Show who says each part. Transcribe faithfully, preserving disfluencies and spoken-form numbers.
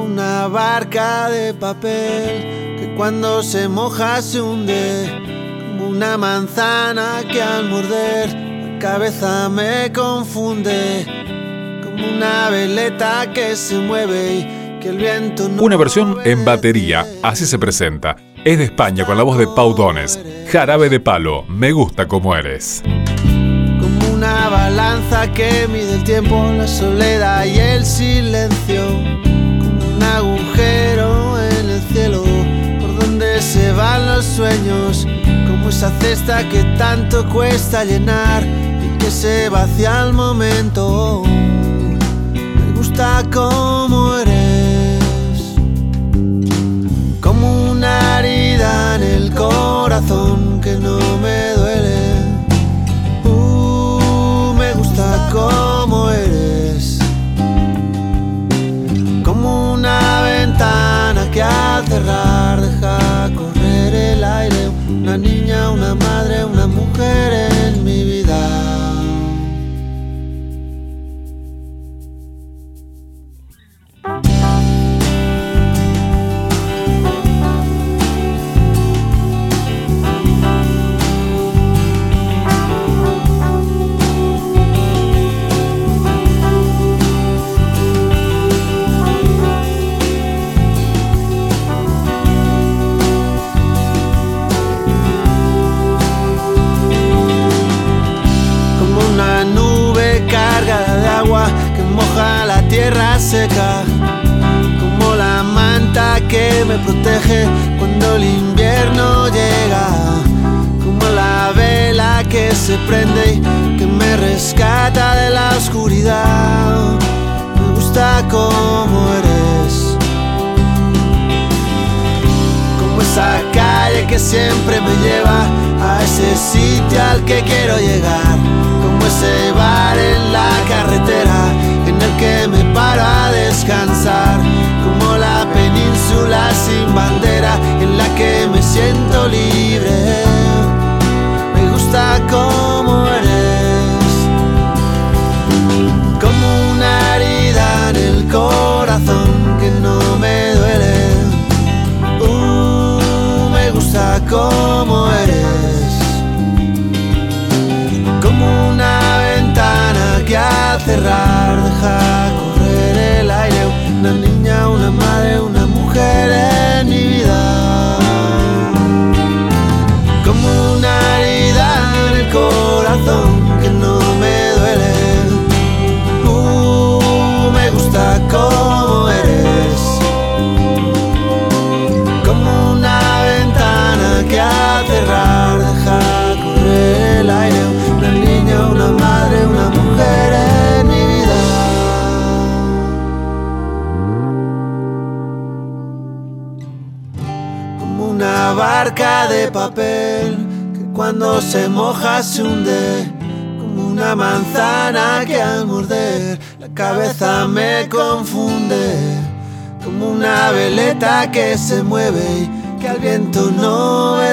Speaker 1: una barca de papel que cuando se moja se hunde, como una manzana que al morder la cabeza me confunde, como una veleta que se mueve y que el viento no.
Speaker 2: Una versión en batería, así se presenta. Es de España con la voz de Pau Donés. Jarabe de Palo, me gusta como eres.
Speaker 1: Como una balanza que mide el tiempo, la soledad y el silencio, como un agujero en el cielo por donde se van los sueños, como esa cesta que tanto cuesta llenar y que se vacía al momento. Me gusta como eres, como una herida en el corazón que no me duele. Uh, me gusta como eres, como una ventana que al cerrar deja correr el aire. Una niña, una madre, una mujer en mi vida. La tierra seca, como la manta que me protege cuando el invierno llega, como la vela que se prende y que me rescata de la oscuridad. Me gusta como eres, como esa calle que siempre me lleva a ese sitio al que quiero llegar, como ese bar en la carretera en el que me paro a descansar, como la península sin bandera en la que me siento libre. Me gusta como eres, como una herida en el corazón que no me duele. Uh, me gusta como eres, como una ventana que al cerrar deja correr el aire. Una niña, una madre, una mujer en mi vida, como una herida en el corazón que no me duele. Uh, me gusta como eres, como una ventana que al cerrar deja correr el aire. Una niña, una madre, una mujer en mi vida. Como una barca de papel que cuando se moja se hunde, como una manzana que al morder la cabeza me confunde, como una veleta que se mueve y que al viento no